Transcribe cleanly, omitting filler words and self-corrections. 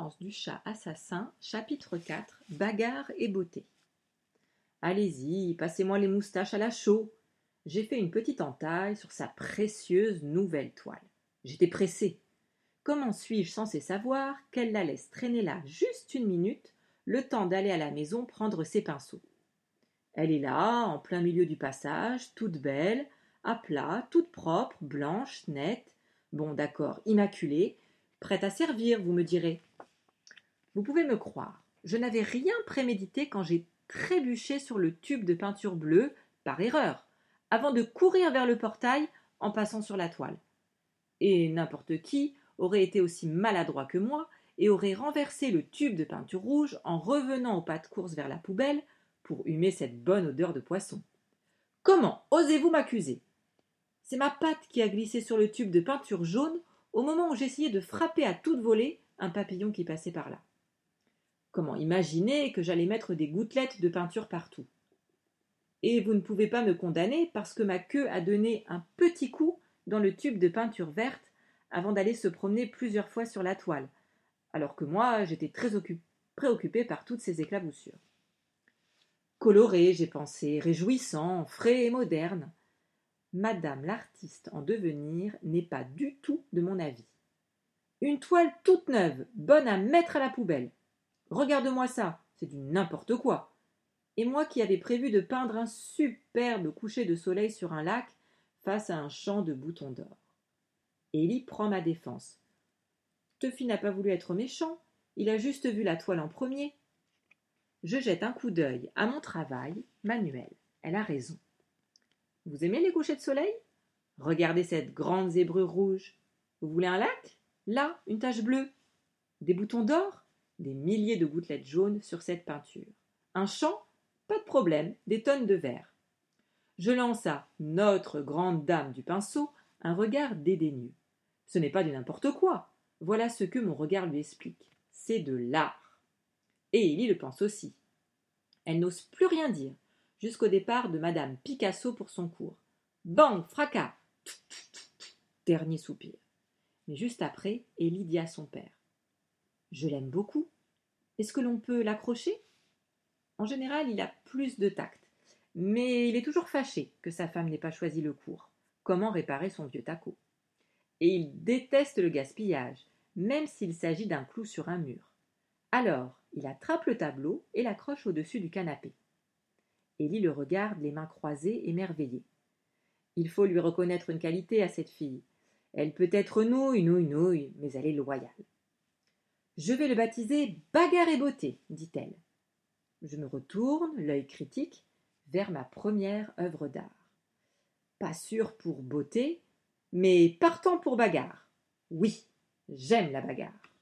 Vengeance du chat assassin, chapitre 4, Bagarre et beauté. Allez-y, passez-moi les moustaches à la chaux. J'ai fait une petite entaille sur sa précieuse nouvelle toile. J'étais pressé. Comment suis-je censé savoir qu'elle la laisse traîner là juste une minute, le temps d'aller à la maison prendre ses pinceaux? Elle est là, en plein milieu du passage, toute belle, à plat, toute propre, blanche, nette, bon d'accord, immaculée, prête à servir, vous me direz. Vous pouvez me croire, je n'avais rien prémédité quand j'ai trébuché sur le tube de peinture bleue, par erreur, avant de courir vers le portail en passant sur la toile. Et n'importe qui aurait été aussi maladroit que moi et aurait renversé le tube de peinture rouge en revenant au pas de course vers la poubelle pour humer cette bonne odeur de poisson. Comment osez-vous m'accuser? C'est ma patte qui a glissé sur le tube de peinture jaune au moment où j'essayais de frapper à toute volée un papillon qui passait par là. Comment imaginer que j'allais mettre des gouttelettes de peinture partout? Et vous ne pouvez pas me condamner parce que ma queue a donné un petit coup dans le tube de peinture verte avant d'aller se promener plusieurs fois sur la toile, alors que moi j'étais très préoccupée par toutes ces éclaboussures. Coloré, j'ai pensé, réjouissant, frais et moderne. Madame l'artiste en devenir n'est pas du tout de mon avis. Une toile toute neuve, bonne à mettre à la poubelle. Regarde-moi ça, c'est du n'importe quoi. Et moi qui avais prévu de peindre un superbe coucher de soleil sur un lac face à un champ de boutons d'or. Élie prend ma défense. Teufy n'a pas voulu être méchant, il a juste vu la toile en premier. Je jette un coup d'œil à mon travail manuel. Elle a raison. Vous aimez les couchers de soleil? Regardez cette grande zébrure rouge. Vous voulez un lac? Là, une tache bleue. Des boutons d'or? Des milliers de gouttelettes jaunes sur cette peinture. Un champ? Pas de problème, des tonnes de verre. Je lance à notre grande dame du pinceau un regard dédaigneux. Ce n'est pas du n'importe quoi. Voilà ce que mon regard lui explique. C'est de l'art. Et Élie le pense aussi. Elle n'ose plus rien dire, jusqu'au départ de Madame Picasso pour son cours. Bang, fracas. Dernier soupir. Mais juste après, Élie dit à son père. Je l'aime beaucoup. Est-ce que l'on peut l'accrocher? En général, il a plus de tact. Mais il est toujours fâché que sa femme n'ait pas choisi le cours. Comment réparer son vieux taco? Et il déteste le gaspillage, même s'il s'agit d'un clou sur un mur. Alors, il attrape le tableau et l'accroche au-dessus du canapé. Élie le regarde, les mains croisées, émerveillée. Il faut lui reconnaître une qualité à cette fille. Elle peut être nouille, mais elle est loyale. Je vais le baptiser Bagarre et beauté, dit-elle. Je me retourne, l'œil critique, vers ma première œuvre d'art. Pas sûre pour beauté, mais partant pour bagarre. Oui, j'aime la bagarre.